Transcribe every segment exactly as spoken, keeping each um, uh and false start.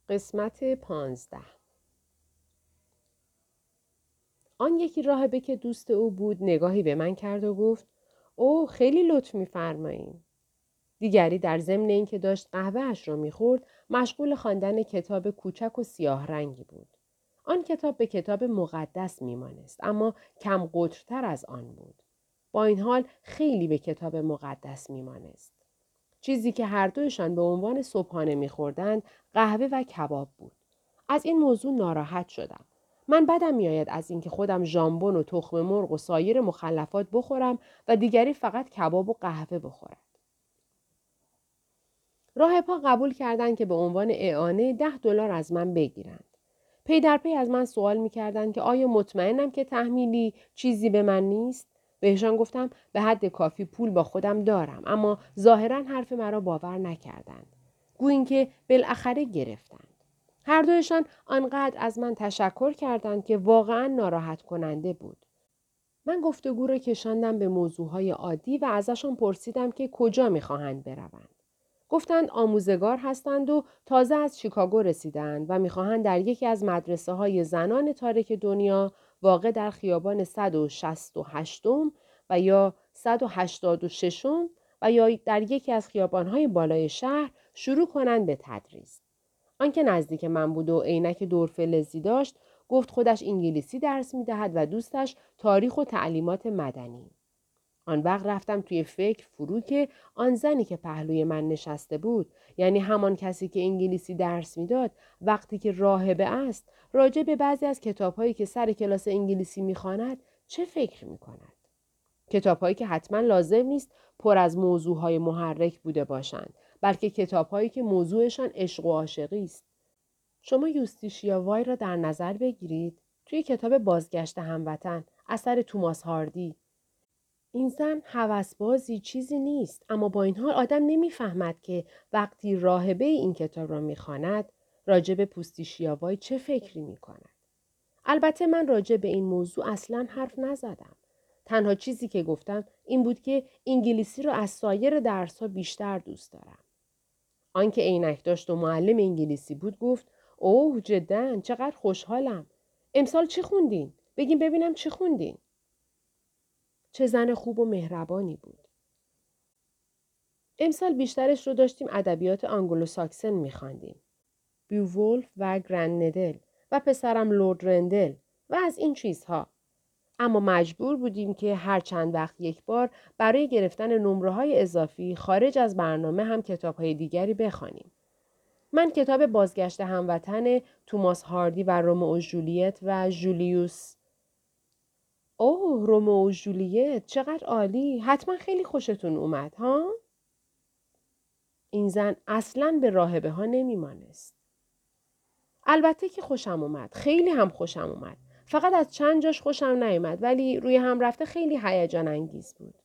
قسمت پانزده. آن یکی راهبه که دوست او بود نگاهی به من کرد و گفت اوه خیلی لطف می‌فرمایید. دیگری در ضمن اینکه داشت قهوه‌اش را می‌خورد مشغول خواندن کتاب کوچک و سیاه رنگی بود. آن کتاب به کتاب مقدس می‌مانست اما کم قطرتر از آن بود. با این حال خیلی به کتاب مقدس می‌مانست. چیزی که هر دویشان به عنوان صبحانه می‌خوردند قهوه و کباب بود. از این موضوع ناراحت شدم. من بدم میآید از اینکه خودم ژامبون و تخم مرغ و سایر مخلفات بخورم و دیگری فقط کباب و قهوه بخورد. راهب‌ها قبول کردند که به عنوان اعانه ده دلار از من بگیرند. پی در پی از من سوال می‌کردند که آیا مطمئنم که تحمیلی چیزی به من نیست؟ بهشان گفتم به حد کافی پول با خودم دارم اما ظاهراً حرف مرا باور نکردند. گویا اینکه بالاخره گرفتند. هر دویشان آنقدر از من تشکر کردند که واقعاً ناراحت کننده بود. من گفتگو را کشاندم به موضوعهای عادی و ازشان پرسیدم که کجا می‌خواهند بروند. گفتند آموزگار هستند و تازه از شیکاگو رسیدند و می‌خواهند در یکی از مدرسه‌های زنان تارک دنیا واقع در خیابان صد و شصت و هشت و یا صد و هشتاد و شش و یا در یکی از خیابان‌های بالای شهر شروع کنند به تدریس. آنکه نزدیک من بود و عینک دورفلزی داشت گفت خودش انگلیسی درس می‌دهد و دوستش تاریخ و تعلیمات مدنی. آن وقت رفتم توی فکر فرو که آن زنی که پهلوی من نشسته بود یعنی همان کسی که انگلیسی درس میداد وقتی که راهبه است راجع به بعضی از کتاب‌هایی که سر کلاس انگلیسی می‌خواند چه فکر می‌کند؟ کتاب‌هایی که حتما لازم نیست پر از موضوعهای محرک بوده باشند بلکه کتاب‌هایی که موضوعشان عشق و عاشقی است. شما یوستیشیا وای را در نظر بگیرید توی کتاب بازگشت هموطن اثر توماس هاردی. این زن هوسبازی چیزی نیست اما با این حال آدم نمیفهمد که وقتی راهبه این کتاب را میخواند راجع به پوستیشیا وای چه فکری میکند. البته من راجع به این موضوع اصلا حرف نزدم. تنها چیزی که گفتم این بود که انگلیسی را از سایر درس‌ها بیشتر دوست دارم. آنکه عینک داشت و معلم انگلیسی بود گفت اوه جداً چقدر خوشحالم. امسال چی خوندین؟ بگین ببینم چی خوندین؟ چه زن خوب و مهربانی بود. امسال بیشترش رو داشتیم ادبیات آنگلو ساکسن می‌خواندیم. بیوولف و گرند ندل و پسرم لورد رندل و از این چیزها. اما مجبور بودیم که هر چند وقت یک بار برای گرفتن نمره‌های اضافی خارج از برنامه هم کتاب‌های دیگری بخوانیم. من کتاب بازگشت هموطن توماس هاردی و رومئو و جولیت و جولیوس. اوه رومئو و جولیت چقدر عالی. حتما خیلی خوشتون اومد ها؟ این زن اصلاً به راهبه ها نمیمانست. البته که خوشم اومد. خیلی هم خوشم اومد. فقط از چند جاش خوشم نیومد ولی روی هم رفته خیلی هیجان انگیز بود.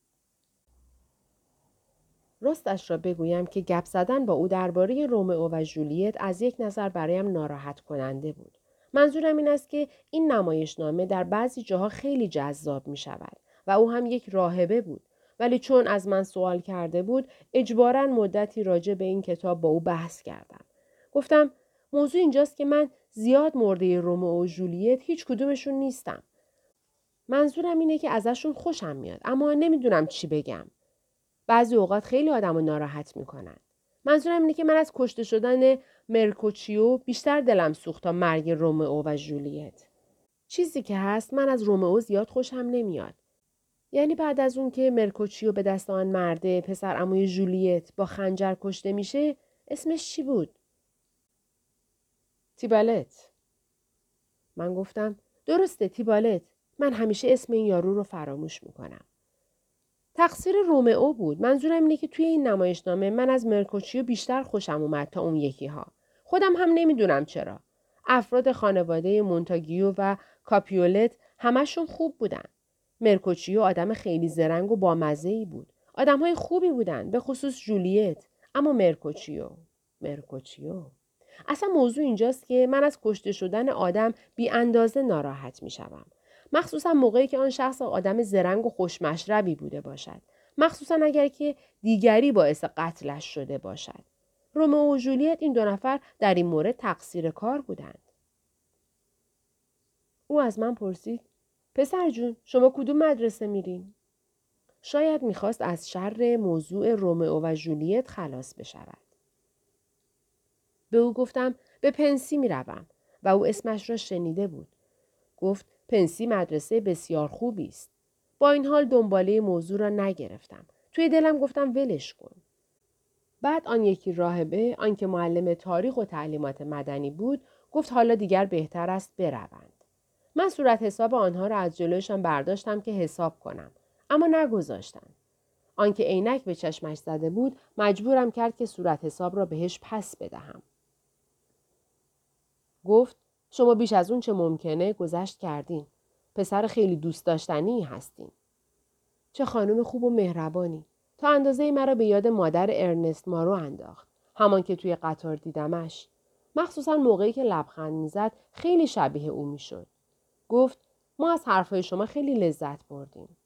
راستش را بگویم که گپ زدن با او درباره رومئو و جولیت از یک نظر برایم ناراحت کننده بود. منظورم این است که این نمایشنامه در بعضی جاها خیلی جذاب می شود و او هم یک راهبه بود. ولی چون از من سوال کرده بود اجباراً مدتی راجع به این کتاب با او بحث کردم. گفتم موضوع اینجاست که من زیاد مرده رومئو و جولیت هیچ کدومشون نیستم. منظورم اینه که ازشون خوشم میاد اما نمیدونم چی بگم. بعضی اوقات خیلی آدمو ناراحت میکنن. منظورم اینه که من از کشته شدن مرکوچیو بیشتر دلم سوخت تا مرگ رومئو و جولیت. چیزی که هست من از رومئو زیاد خوشم نمیاد. یعنی بعد از اون که مرکوچیو به دست آن مرده پسر عموی جولیت با خنجر کشته میشه اسمش چی بود؟ تیبالت. من گفتم درسته تیبالت. من همیشه اسم این یارو رو فراموش میکنم. تقصیر رومئو بود. منظورم اینه که توی این نمایشنامه من از مرکوچیو بیشتر خوشم اومد تا اون یکی ها. خودم هم نمیدونم چرا. افراد خانواده مونتاگیو و کاپیولت همشون خوب بودن. مرکوچیو آدم خیلی زرنگ و بامزه‌ای بود. آدم‌های خوبی بودن، به خصوص جولیت. اما مرکوچیو، مرکوچیو. اصلا موضوع اینجاست که من از کشته شدن آدم بی اندازه ناراحت میشم. مخصوصا موقعی که آن شخص آدم زرنگ و خوشمشربی بوده باشد. مخصوصا اگر که دیگری باعث قتلش شده باشد. رومئو و ژولیت این دو نفر در این مورد تقصیر کار بودند. او از من پرسید: پسر جون، شما کدوم مدرسه میرین؟ شاید میخواست از شر موضوع رومئو و ژولیت خلاص بشود. به او گفتم به پنسی میروم و او اسمش را شنیده بود. گفت پنسی مدرسه بسیار خوبی است. با این حال دنباله موضوع را نگرفتم. توی دلم گفتم ولش کن. بعد آن یکی راهبه، آنکه معلم تاریخ و تعلیمات مدنی بود، گفت حالا دیگر بهتر است بروند. من صورت حساب آنها را از جلویشان برداشتم که حساب کنم، اما نگذاشتم. آنکه عینک به چشمش زده بود مجبورم کرد که صورت حساب را بهش پس بدهم. گفت شما بیش از اون چه ممکنه گذشت کردین. پسر خیلی دوست داشتنی هستین. چه خانم خوب و مهربانی. تا اندازه مرا به یاد مادر ارنست مارو انداخت. همان که توی قطار دیدمش. مخصوصا موقعی که لبخند میزد خیلی شبیه او میشد. گفت ما از حرفهای شما خیلی لذت بردیم.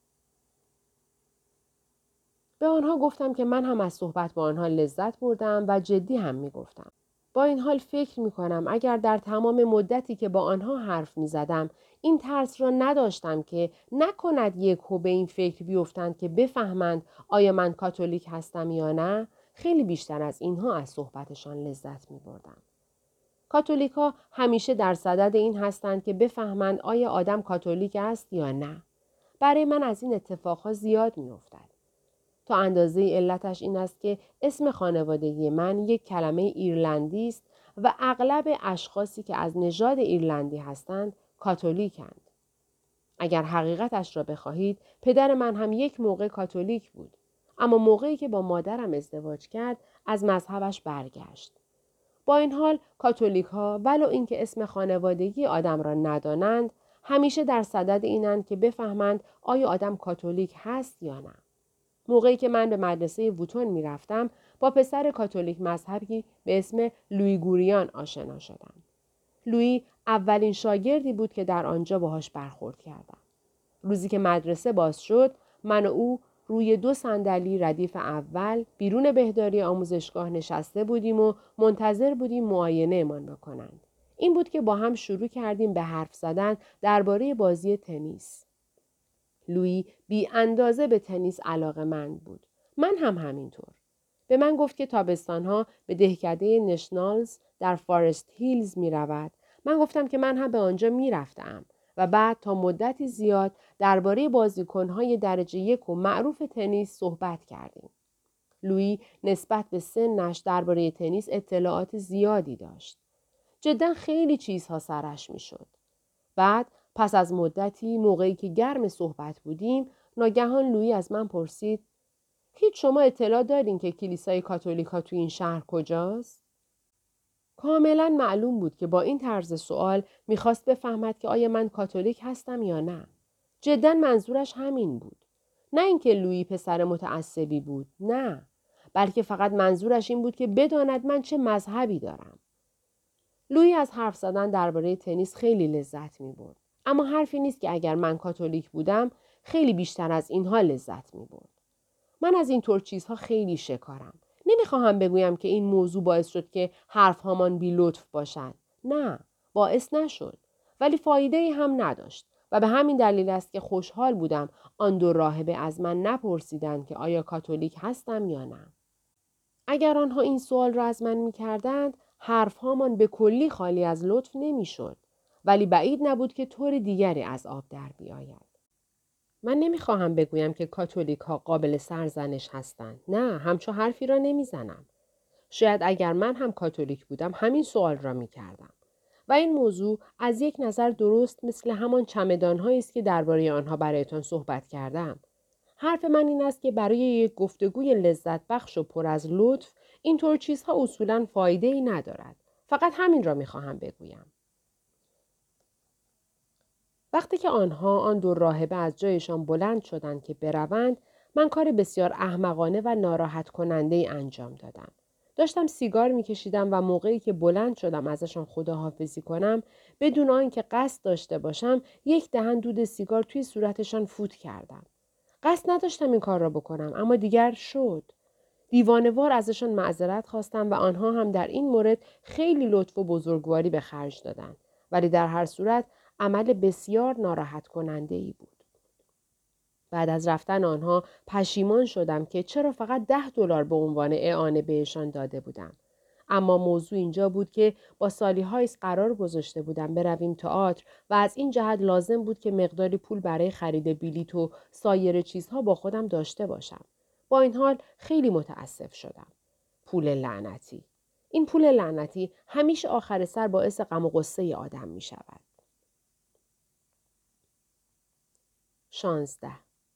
به آنها گفتم که من هم از صحبت با آنها لذت بردم و جدی هم میگفتم. با این حال فکر می کنم اگر در تمام مدتی که با آنها حرف می زدم این ترس را نداشتم که نکند یکو به این فکر بیفتند که بفهمند آیا من کاتولیک هستم یا نه، خیلی بیشتر از اینها از صحبتشان لذت می بردم. کاتولیک ها همیشه در صدد این هستند که بفهمند آیا آدم کاتولیک است یا نه. برای من از این اتفاقها زیاد می افتد. تا اندازه علتش این است که اسم خانوادگی من یک کلمه ایرلندی است و اغلب اشخاصی که از نژاد ایرلندی هستند کاتولیکند. اگر حقیقتش را بخواهید پدر من هم یک موقع کاتولیک بود، اما موقعی که با مادرم ازدواج کرد از مذهبش برگشت. با این حال کاتولیک ها ولو اینکه اسم خانوادگی آدم را ندانند همیشه در صدد اینند که بفهمند آیا آدم کاتولیک هست یا نه. موقعی که من به مدرسه ووتون می رفتم با پسر کاتولیک مذهبی به اسم لویی گوریان آشنا شدم. لویی اولین شاگردی بود که در آنجا باهاش برخورد کردم. روزی که مدرسه باز شد من و او روی دو صندلی ردیف اول بیرون بهداری آموزشگاه نشسته بودیم و منتظر بودیم معاینه مان بکنند. این بود که با هم شروع کردیم به حرف زدن درباره بازی تنیس. لویی بی اندازه به تنیس علاقه‌مند بود. من هم همینطور. به من گفت که تابستانها به دهکده نشنالز در فارست هیلز می رود. من گفتم که من هم به آنجا می رفتم و بعد تا مدتی زیاد درباره بازیکن‌های درجه یک و معروف تنیس صحبت کردیم. لویی نسبت به سنش درباره تنیس اطلاعات زیادی داشت. جدا خیلی چیزها سرش می شد. بعد پس از مدتی موقعی که گرم صحبت بودیم ناگهان لویی از من پرسید هیچ شما اطلاع دارین که کلیسای کاتولیکا تو این شهر کجاست؟ کاملا معلوم بود که با این طرز سوال میخواست بفهمد که آیا من کاتولیک هستم یا نه. جدا منظورش همین بود. نه اینکه لویی پسر متعصبی بود، نه. بلکه فقط منظورش این بود که بداند من چه مذهبی دارم. لویی از حرف زدن درباره تنیس خیلی لذت می‌برد. اما حرفی نیست که اگر من کاتولیک بودم خیلی بیشتر از اینها لذت می‌برد. من از این طور چیزها خیلی شکارم. نمیخواهم بگویم که این موضوع باعث شد که حرفهامان بی لطف باشد. نه، باعث نشد. ولی فایده ای هم نداشت و به همین دلیل است که خوشحال بودم آن دو راهبه از من نپرسیدند که آیا کاتولیک هستم یا نه. اگر آنها این سوال را از من می‌کردند، حرفهامان به کلی خالی از لطف نمی‌شد. ولی بعید نبود که طور دیگری از آب در بیاید. من نمیخواهم بگویم که کاتولیک ها قابل سرزنش هستند. نه، همچو حرفی را نمیزنم. شاید اگر من هم کاتولیک بودم همین سوال را میکردم. و این موضوع از یک نظر درست مثل همان چمدان‌هایی است که درباره آنها برایتان صحبت کردم. حرف من این است که برای یک گفتگوی لذت بخش و پر از لطف اینطور چیزها اصولاً فایده ای ندارد. فقط همین را میخواهم بگویم. وقتی که آنها آن دو راهبه از جایشان بلند شدند که بروند، من کار بسیار احمقانه و ناراحت کننده ای انجام دادم. داشتم سیگار میکشیدم و موقعی که بلند شدم ازشان خداحافظی کنم، بدون آنکه قصد داشته باشم، یک دهن دود سیگار توی صورتشان فوت کردم. قصد نداشتم این کار را بکنم، اما دیگر شد. دیوانه‌وار ازشان معذرت خواستم و آنها هم در این مورد خیلی لطف و بزرگواری به خرج دادند. ولی در هر صورت عمل بسیار ناراحت کننده ای بود. بعد از رفتن آنها پشیمان شدم که چرا فقط ده دلار به عنوان اعانه بهشان داده بودم. اما موضوع اینجا بود که با سالی‌های است قرار گذاشته بودم برویم تئاتر و از این جهت لازم بود که مقداری پول برای خرید بلیط و سایر چیزها با خودم داشته باشم. با این حال خیلی متاسف شدم. پول لعنتی. این پول لعنتی همیشه آخر سر باعث غم و غصه آدم می شود. شانزده.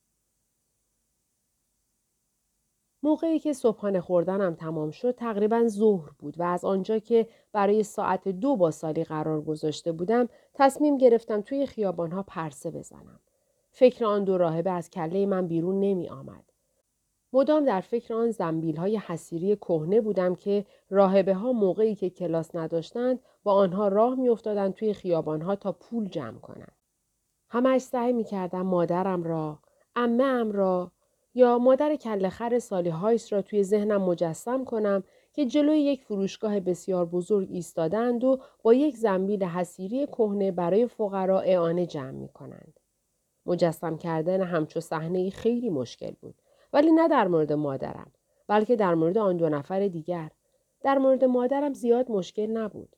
موقعی که صبحانه خوردنم تمام شد تقریباً ظهر بود و از آنجا که برای ساعت دو با سالی قرار گذاشته بودم تصمیم گرفتم توی خیابانها پرسه بزنم. فکر آن دو راهبه از کله من بیرون نمی آمد. مدام در فکر آن زنبیل‌های حصیری کهنه بودم که راهبه‌ها موقعی که کلاس نداشتند با آنها راه می‌افتادند توی خیابانها تا پول جمع کنند. همش سعی می‌کردم مادرم را، عمه‌ام را یا مادر کله‌خر سالی هایس را توی ذهنم مجسم کنم که جلوی یک فروشگاه بسیار بزرگ ایستادند و با یک زنبیل حصیری کهنه برای فقرا اعانه جمع می‌کنند. مجسم کردن همچو صحنه‌ای خیلی مشکل بود. ولی نه در مورد مادرم، بلکه در مورد آن دو نفر دیگر. در مورد مادرم زیاد مشکل نبود.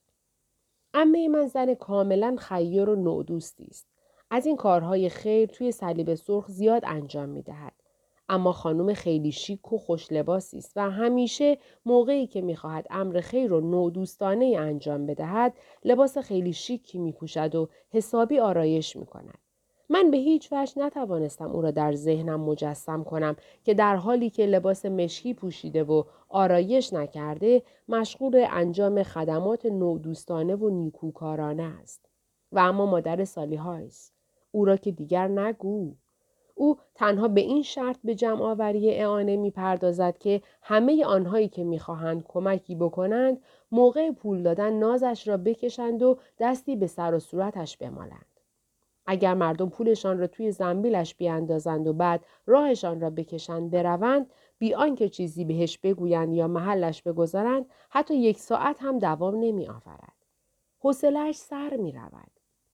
عمه من زن کاملا خیر و نودوستی است. از این کارهای خیر توی صلیب سرخ زیاد انجام می دهد. اما خانم خیلی شیک و خوش لباسی است و همیشه موقعی که می خواهد امر خیر و نودوستانه انجام بدهد لباس خیلی شیکی می پوشد و حسابی آرایش می کند. من به هیچ وجه نتوانستم او را در ذهنم مجسم کنم که در حالی که لباس مشکی پوشیده و آرایش نکرده مشغول انجام خدمات نودوستانه و نیکوکارانه است. و اما مادر صالی‌هایست. او را که دیگر نگو. او تنها به این شرط به جمع آوری اعانه می پردازد که همه آنهایی که می خواهند کمکی بکنند موقع پول دادن نازش را بکشند و دستی به سر و صورتش بمالند. اگر مردم پولشان را توی زنبیلش بیاندازند و بعد راهشان را بکشند بروند بی آنکه چیزی بهش بگویند یا محلش بگذارند حتی یک ساعت هم دوام نمی آورد. حوصله‌اش سر می رود.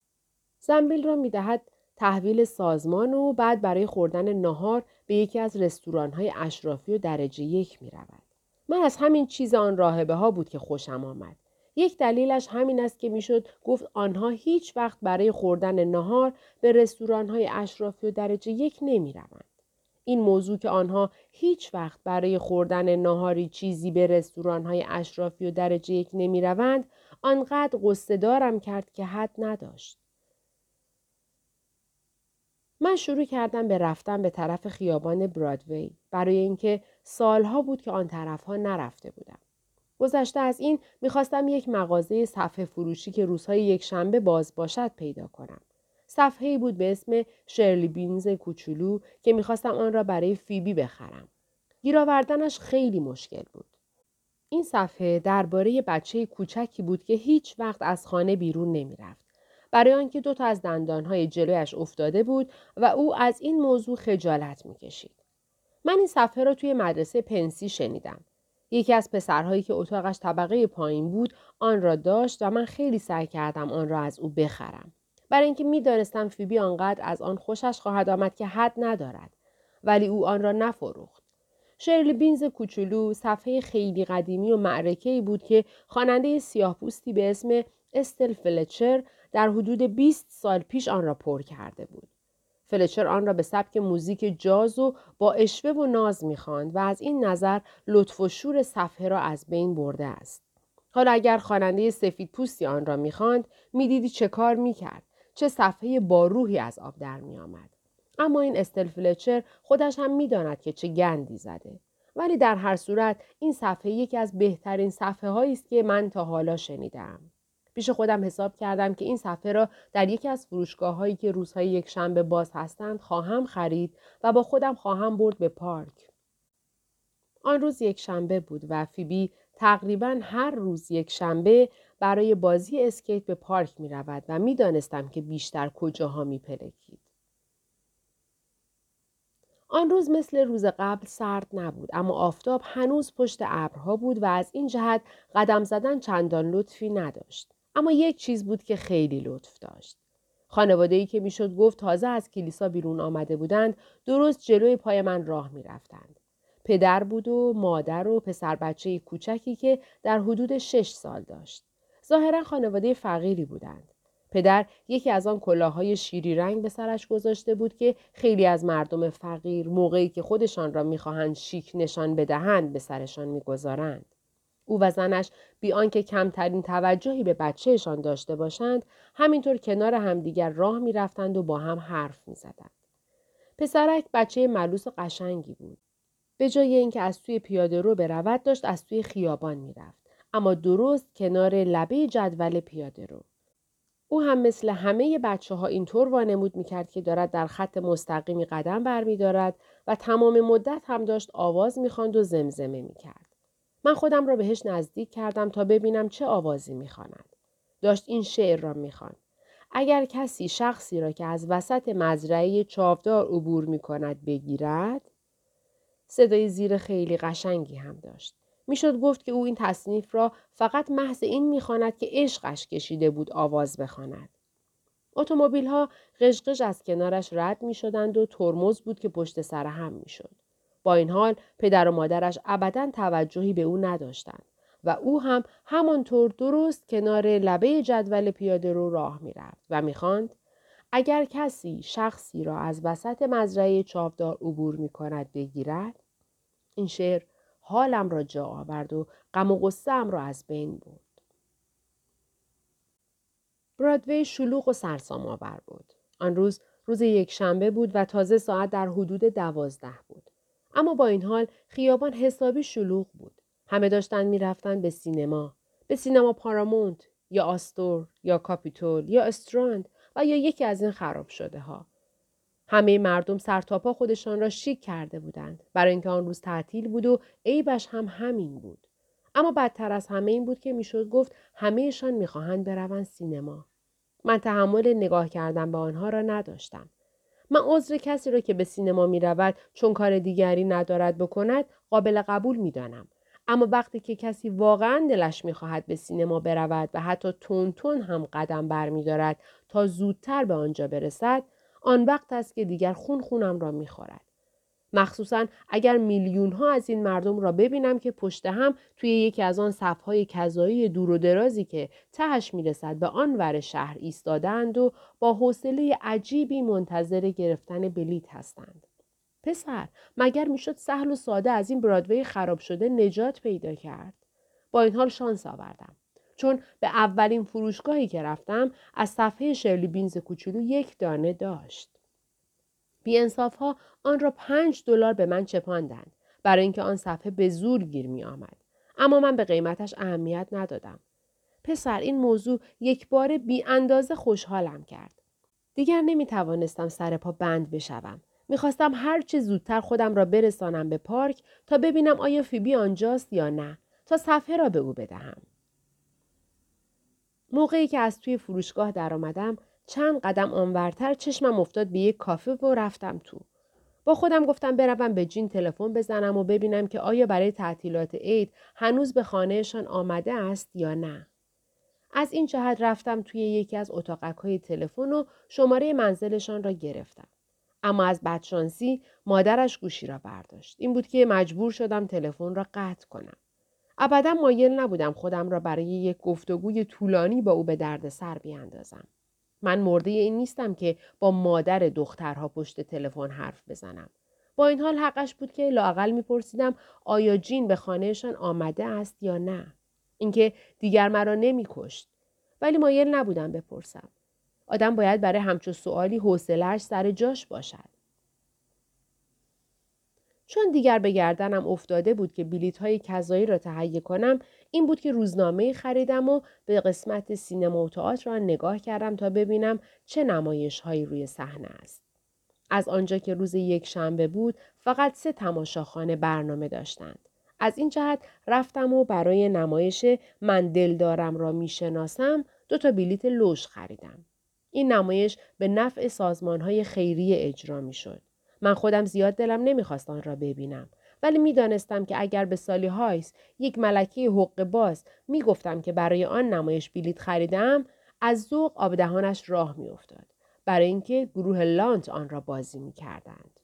زنبیل را می دهد تحویل سازمان و بعد برای خوردن نهار به یکی از رستوران‌های اشرافی و درجه یک می رود. من از همین چیز آن راهبه ها بود که خوشم آمد. یک دلیلش همین است که میشد گفت آنها هیچ وقت برای خوردن نهار به رستوران‌های اشرافی و درجه یک نمی روند. این موضوع که آنها هیچ وقت برای خوردن نهاری چیزی به رستوران‌های اشرافی و درجه یک نمی روند آنقدر غصه دارم کرد که حد نداشت. من شروع کردم به رفتن به طرف خیابان برادوی برای اینکه سالها بود که آن طرفها نرفته بودم. گذشته از این میخواستم یک مغازه صفحه فروشی که روزهای یک شنبه باز باشد پیدا کنم. صفحه‌ای بود به اسم شرلی بینز کوچولو که میخواستم آن را برای فیبی بخرم. گیر آوردنش خیلی مشکل بود. این صفحه درباره بچه کوچکی بود که هیچ وقت از خانه بیرون نمیرفت. برای آنکه دو تا از دندانهای جلویش افتاده بود و او از این موضوع خجالت میکشید. من این صفحه را توی مدرسه پنسی شنیدم. یکی از پسرهایی که اتاقش طبقه پایین بود آن را داشت و من خیلی سعی کردم آن را از او بخرم. برای اینکه می‌دانستم فیبی آنقدر از آن خوشش خواهد آمد که حد ندارد. ولی او آن را نفروخت. شرلی بینز کوچولو صفحه خیلی قدیمی و معرکه‌ای بود که خواننده سیاه‌پوستی به اسم استل فلچر در حدود بیست سال پیش آن را پر کرده بود. فلچر آن را به سبک موزیک جاز و با اشوه و ناز می‌خواند و از این نظر لطف و شور صفحه را از بین برده است. حالا اگر خواننده سفید پوستی آن را می‌خواند، می‌دیدی چه کار می‌کرد، چه صفحه با روحی از آب در می‌آمد. اما این استل فلچر خودش هم می‌داند که چه گندی زده. ولی در هر صورت این صفحه یکی از بهترین صفحه‌هایی است که من تا حالا شنیدم. پیش خودم حساب کردم که این صفحه را در یکی از فروشگاه‌هایی که روزهای یک شنبه باز هستند خواهم خرید و با خودم خواهم برد به پارک. آن روز یک شنبه بود و فیبی تقریباً هر روز یک شنبه برای بازی اسکیت به پارک می رود و می دانستم که بیشتر کجاها می پلکید. آن روز مثل روز قبل سرد نبود، اما آفتاب هنوز پشت ابرها بود و از این جهت قدم زدن چندان لطفی نداشت. اما یک چیز بود که خیلی لطف داشت. خانواده‌ای که میشد گفت تازه از کلیسا بیرون آمده بودند، درست جلوی پای من راه می‌رفتند. پدر بود و مادر و پسر بچه کوچکی که در حدود شش سال داشت. ظاهرا خانواده فقیری بودند. پدر یکی از آن کلاه‌های شیری رنگ به سرش گذاشته بود که خیلی از مردم فقیر موقعی که خودشان را می‌خواهند شیک نشان بدهند به سرشان می‌گذارند. او و زنش بی آنکه کمترین توجهی به بچه‌شان داشته باشند، همینطور کنار همدیگر راه می‌رفتند و با هم حرف می‌زدند. پسرک بچه ملوس و قشنگی بود. به جای اینکه از توی پیاده‌رو برود، داشت از توی خیابان می‌رفت، اما درست کنار لبه جدول پیاده‌رو. او هم مثل همه بچه ها اینطور وانمود میکرد که دارد در خط مستقیمی قدم برمی‌دارد و تمام مدت هم داشت آواز میخواند و زمزمه میکرد. من خودم را بهش نزدیک کردم تا ببینم چه آوازی میخواند. داشت این شعر را میخواند: اگر کسی شخصی را که از وسط مزرعه چاودار عبور میکند بگیرد. صدای زیر خیلی قشنگی هم داشت. میشد گفت که او این تصنیف را فقط محض این میخواند که عشقش کشیده بود آواز بخواند. اتومبیل ها قشقش از کنارش رد میشدند و ترمز بود که پشت سر هم میشد. با این حال پدر و مادرش ابداً توجهی به او نداشتند و او هم همانطور درست کنار لبه جدول پیاده رو راه میرفت و میخواند: اگر کسی شخصی را از وسط مزرعه چاودار عبور میکند بگیرد. این شعر حالم را جا آورد و غم و غصه‌ام را از بین برد. برادوی شلوغ و سرسام آور بود. آن روز روز یک شنبه بود و تازه ساعت در حدود دوازده بود. اما با این حال خیابان حسابی شلوغ بود. همه داشتن می رفتن به سینما. به سینما پارامونت یا آستور یا کاپیتول یا استراند و یا یکی از این خراب شده ها. همه مردم سرتاپا خودشان را شیک کرده بودند برای اینکه آن روز تعطیل بود و عیبش هم همین بود. اما بدتر از همه این بود که میشد گفت همهشان میخواهند بروند سینما. من تحمل نگاه کردن به آنها را نداشتم. من عذر کسی را که به سینما میرود چون کار دیگری ندارد بکند قابل قبول میدانم. اما وقتی که کسی واقعا دلش میخواهد به سینما برود و حتی تون تون هم قدم برمیدارد تا زودتر به آنجا برسد، آن وقت است که دیگر خون خونم را میخورد. مخصوصاً اگر میلیون ها از این مردم را ببینم که پشت هم توی یکی از آن صفهای کذایی دور و درازی که تهش میرسد به آن ور شهر ایستادند و با حوصله عجیبی منتظر گرفتن بلیط هستند. پسر، مگر میشد سهل و ساده از این برادوی خراب شده نجات پیدا کرد؟ با این حال شانس آوردم. چون به اولین فروشگاهی که رفتم از صفحه شرلی بینز کوچولو یک دانه داشت. بی‌انصاف ها آن را پنج دلار به من چپاندند برای اینکه آن صفحه به زور گیر می آمد. اما من به قیمتش اهمیت ندادم. پسر، این موضوع یک بار بی اندازه خوشحالم کرد. دیگر نمی توانستم سر پا بند بشوم. میخواستم هر چه زودتر خودم را برسانم به پارک تا ببینم آیا فیبی آنجاست یا نه، تا صفحه را به او بدهم. موقعی که از توی فروشگاه در آمدم، چند قدم آنورتر چشمم افتاد به یک کافه و رفتم تو. با خودم گفتم بروم به جین تلفن بزنم و ببینم که آیا برای تعطیلات عید هنوز به خانهشان آمده است یا نه. از این جهت رفتم توی یکی از اتاقک‌های تلفن و شماره منزلشان را گرفتم. اما از بدشانسی مادرش گوشی را برداشت. این بود که مجبور شدم تلفن را قطع کنم. ابدا مایل نبودم خودم را برای یک گفتگوی طولانی با او به درد سر بیاندازم. من مرده این نیستم که با مادر دخترها پشت تلفن حرف بزنم. با این حال حقش بود که لااقل میپرسیدم آیا جین به خانهشان آمده است یا نه. اینکه دیگر مرا نمیکشت. ولی مایل نبودم بپرسم. آدم باید برای همچون سوالی حوصله‌اش سر جاش باشد. چون دیگر به گردنم افتاده بود که بلیط‌های کذایی را تهیه کنم، این بود که روزنامه خریدم و به قسمت سینما و تئاتر را نگاه کردم تا ببینم چه نمایش‌هایی روی صحنه است. از آنجا که روز یک شنبه بود، فقط سه تماشاخانه برنامه داشتند. از این جهت رفتم و برای نمایش من دل دارم را میشناسم دو تا بلیط لوژ خریدم. این نمایش به نفع سازمان‌های خیریه اجرا می‌شد. من خودم زیاد دلم نمیخواست آن را ببینم. ولی میدانستم که اگر به سالی هایس یک ملکه حق باز میگفتم که برای آن نمایش بلیط خریدم، از ذوق آب دهانش راه میافتاد. برای اینکه گروه لانت آن را بازی میکردند.